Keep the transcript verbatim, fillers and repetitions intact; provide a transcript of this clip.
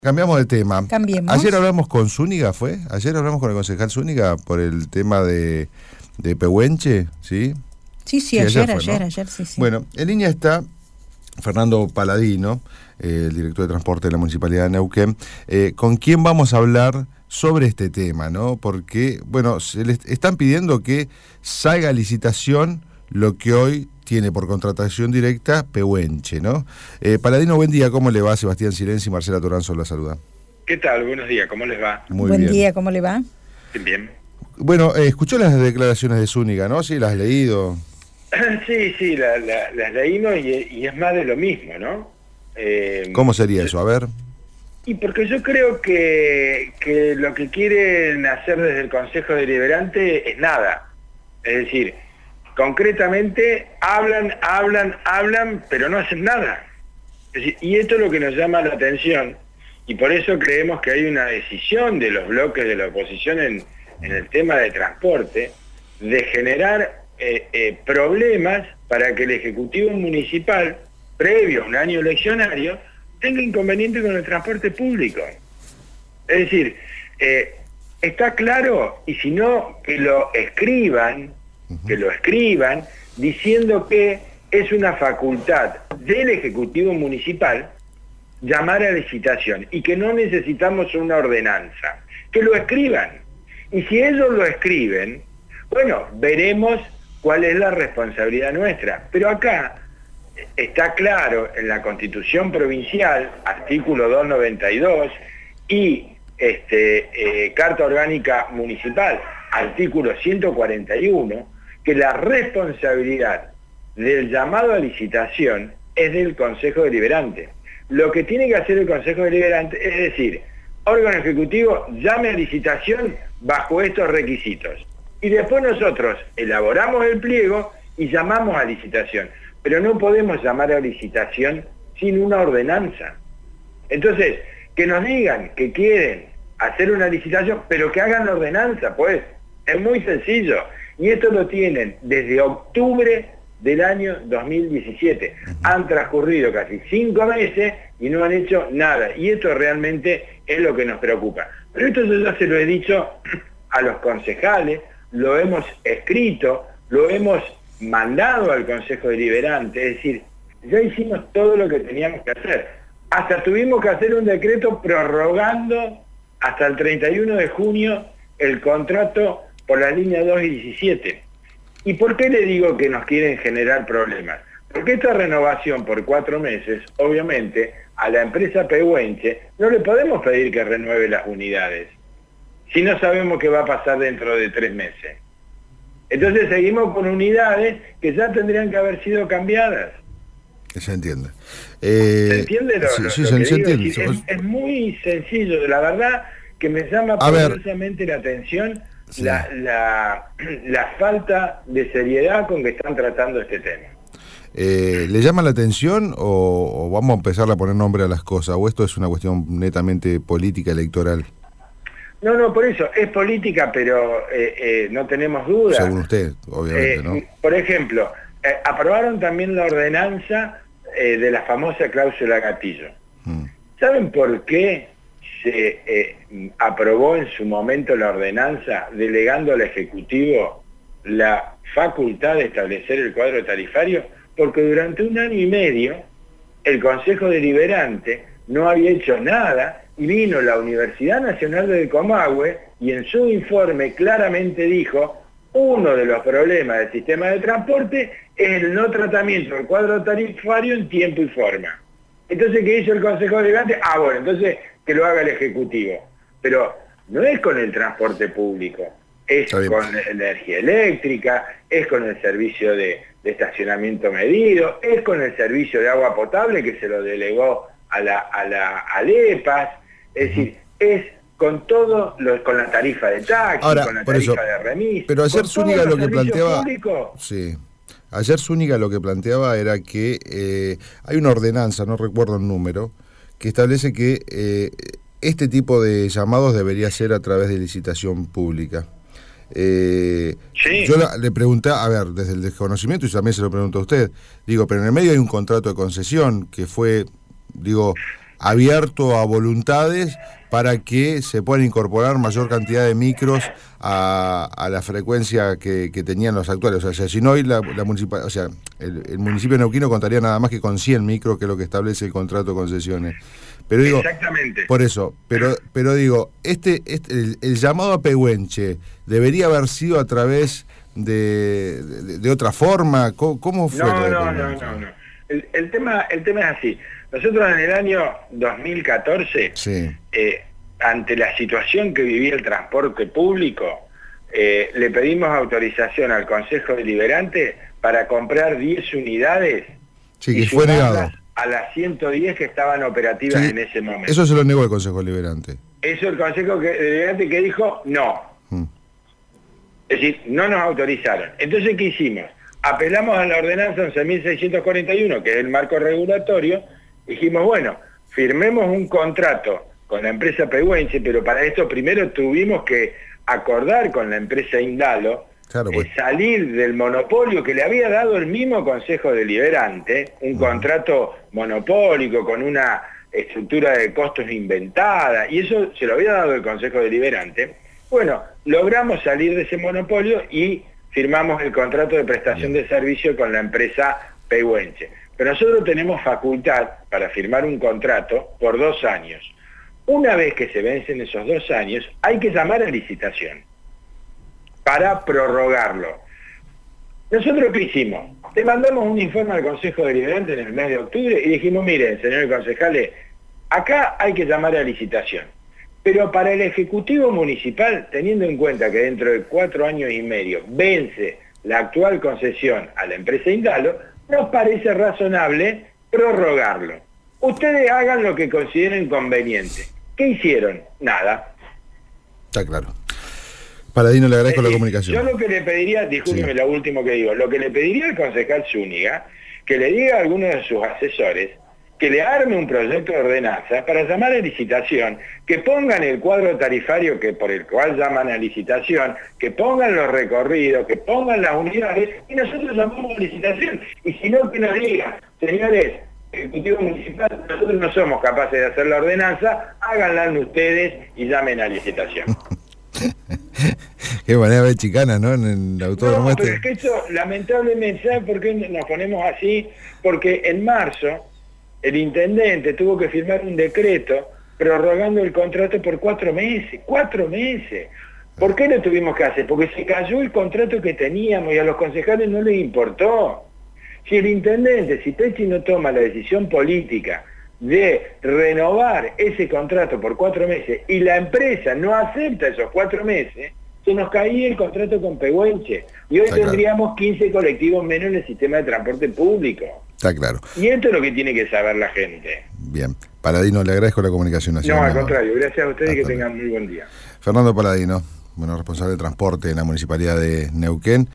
Cambiamos de tema. Cambiemos. Ayer hablamos con Zúñiga, ¿fue? Ayer hablamos con el concejal Zúñiga por el tema de, de Pehuenche, ¿sí? Sí, sí, Sí, ayer, ayer ayer, fue, ¿no? ayer, sí, sí. Bueno, en línea está Fernando Paladino, eh, el director de transporte de la Municipalidad de Neuquén, eh, con quien vamos a hablar sobre este tema, ¿no? Porque, bueno, se les están pidiendo que salga a licitación lo que hoy tiene por contratación directa Pehuenche, ¿no? Eh, Paladino, buen día, ¿cómo le va? Sebastián Silenzi y Marcela Toranzo la saluda. ¿Qué tal? Buenos días, ¿cómo les va? Muy Buen bien. día, ¿cómo le va? Bien, bien. Bueno, eh, escuchó las declaraciones de Zúñiga, ¿no? Sí, las has leído. Sí, sí, la, la, las leímos y, y es más de lo mismo, ¿no? Eh, ¿Cómo sería eso? A ver. Y porque yo creo que, que lo que quieren hacer desde el Consejo Deliberante es nada. Es decir, concretamente hablan, hablan, hablan, pero no hacen nada. Es decir, y esto es lo que nos llama la atención, y por eso creemos que hay una decisión de los bloques de la oposición en, en el tema de transporte, de generar eh, eh, problemas para que el Ejecutivo Municipal, previo a un año eleccionario, tenga inconveniente con el transporte público. Es decir, eh, está claro, y si no, que lo escriban, que lo escriban, diciendo que es una facultad del Ejecutivo Municipal llamar a licitación y que no necesitamos una ordenanza. Que lo escriban. Y si ellos lo escriben, bueno, veremos cuál es la responsabilidad nuestra. Pero acá está claro en la Constitución Provincial, artículo doscientos noventa y dos, y este, eh, Carta Orgánica Municipal, artículo ciento cuarenta y uno, que la responsabilidad del llamado a licitación es del Consejo Deliberante. Lo que tiene que hacer el Consejo Deliberante es decir, órgano ejecutivo, llame a licitación bajo estos requisitos. Y después nosotros elaboramos el pliego y llamamos a licitación. Pero no podemos llamar a licitación sin una ordenanza. Entonces, que nos digan que quieren hacer una licitación, pero que hagan la ordenanza, pues, es muy sencillo. Y esto lo tienen desde octubre del año dos mil diecisiete. Han transcurrido casi cinco meses y no han hecho nada. Y esto realmente es lo que nos preocupa. Pero esto yo ya se lo he dicho a los concejales, lo hemos escrito, lo hemos mandado al Consejo Deliberante. Es decir, ya hicimos todo lo que teníamos que hacer. Hasta tuvimos que hacer un decreto prorrogando hasta el treinta y uno de junio el contrato por la línea dos y diecisiete. ¿Y por qué le digo que nos quieren generar problemas? Porque esta renovación por cuatro meses, obviamente, a la empresa Pehuenche no le podemos pedir que renueve las unidades, si no sabemos qué va a pasar dentro de tres meses. Entonces seguimos con unidades que ya tendrían que haber sido cambiadas. Se entiende. Eh, ¿Se entiende lo, sí, lo, sí, lo se, que se digo? entiende. Es, decir, es, es muy sencillo, la verdad que me llama poderosamente la atención sí. la, la, la falta de seriedad con que están tratando este tema. Eh, ¿Le llama la atención o, o vamos a empezar a poner nombre a las cosas? ¿O esto es una cuestión netamente política electoral? No, no, por eso, es política, pero eh, eh, no tenemos duda. Según usted, obviamente, eh, ¿no? Por ejemplo, eh, aprobaron también la ordenanza eh, de la famosa cláusula gatillo. Mm. ¿Saben por qué se eh, aprobó en su momento la ordenanza delegando al Ejecutivo la facultad de establecer el cuadro tarifario? Porque durante un año y medio el Consejo Deliberante no había hecho nada y vino la Universidad Nacional del Comahue y en su informe claramente dijo: uno de los problemas del sistema de transporte es el no tratamiento del cuadro tarifario en tiempo y forma. Entonces, ¿qué hizo el Consejo Deliberante? Ah, bueno, entonces que lo haga el Ejecutivo. Pero no es con el transporte público, es con energía eléctrica, es con el servicio de, de estacionamiento medido, es con el servicio de agua potable que se lo delegó a la, a la a LEPAS, es decir, es con todo, lo, con la tarifa de taxi, ahora, con la tarifa eso, de remis. Pero ayer Zúñiga lo que planteaba... Públicos. Sí. Ayer Zúñiga lo que planteaba era que eh, hay una ordenanza, no recuerdo el número, que establece que eh, este tipo de llamados debería ser a través de licitación pública. Eh, sí. Yo la, le pregunté, a ver, desde el desconocimiento, y también se lo pregunto a usted, digo, pero en el medio hay un contrato de concesión que fue, digo, abierto a voluntades para que se puedan incorporar mayor cantidad de micros a, a la frecuencia que, que tenían los actuales. O sea, si no hoy la, la municipal, o sea, el, el municipio neuquino contaría nada más que con cien micros, que es lo que establece el contrato de concesiones. Pero digo, exactamente. Por eso, pero pero digo, este, este el, el llamado a Pehuenche debería haber sido a través de, de, de otra forma. ¿Cómo, cómo fue? No, no, no, no, no. El, el tema, el tema es así. Nosotros en el año dos mil catorce, sí. eh, ante la situación que vivía el transporte público, eh, le pedimos autorización al Consejo Deliberante para comprar diez unidades. Sí, que fue negado. A las ciento diez que estaban operativas, sí, en ese momento. Eso se lo negó el Consejo Deliberante. Eso el Consejo Deliberante que dijo no. Hmm. Es decir, no nos autorizaron. Entonces, ¿qué hicimos? Apelamos a la ordenanza once mil seiscientos cuarenta y uno, que es el marco regulatorio. Dijimos, bueno, firmemos un contrato con la empresa Pehuenche, pero para esto primero tuvimos que acordar con la empresa Indalo, claro, pues. eh, salir del monopolio que le había dado el mismo Consejo Deliberante, un uh-huh. contrato monopólico con una estructura de costos inventada, y eso se lo había dado el Consejo Deliberante. Bueno, logramos salir de ese monopolio y firmamos el contrato de prestación de servicio con la empresa Pehuenche. Pero nosotros tenemos facultad para firmar un contrato por dos años. Una vez que se vencen esos dos años, hay que llamar a licitación para prorrogarlo. ¿Nosotros qué hicimos? Le mandamos un informe al Consejo Deliberante en el mes de octubre y dijimos, miren, señores concejales, acá hay que llamar a licitación. Pero para el Ejecutivo Municipal, teniendo en cuenta que dentro de cuatro años y medio vence la actual concesión a la empresa Indalo, nos parece razonable prorrogarlo. Ustedes hagan lo que consideren conveniente. ¿Qué hicieron? Nada. Está claro. Paladino, le agradezco decir, la comunicación. Yo lo que le pediría, discúlpeme, sí, lo último que digo, lo que le pediría al concejal Zúñiga, que le diga a alguno de sus asesores que le arme un proyecto de ordenanza para llamar a licitación, que pongan el cuadro tarifario que por el cual llaman a licitación, que pongan los recorridos, que pongan las unidades, y nosotros llamamos a licitación. Y si no, que nos diga, señores, Ejecutivo Municipal, nosotros no somos capaces de hacer la ordenanza, háganla ustedes y llamen a licitación. Qué manera de chicana, ¿no? En el autódromo. No, pero es que eso, lamentablemente, ¿sabe por qué nos ponemos así? Porque en marzo el intendente tuvo que firmar un decreto prorrogando el contrato por cuatro meses. ¡Cuatro meses! ¿Por qué lo tuvimos que hacer? Porque se cayó el contrato que teníamos y a los concejales no les importó. Si el intendente, si Pesci no toma la decisión política de renovar ese contrato por cuatro meses y la empresa no acepta esos cuatro meses, se nos caía el contrato con Pehuenche y hoy Está tendríamos claro. quince colectivos menos en el sistema de transporte público. Está claro. Y esto es lo que tiene que saber la gente. Bien. Paladino, le agradezco la comunicación nacional. No, al contrario, gracias a ustedes y que tengan muy buen día. Fernando Paladino, bueno, responsable de transporte en la Municipalidad de Neuquén.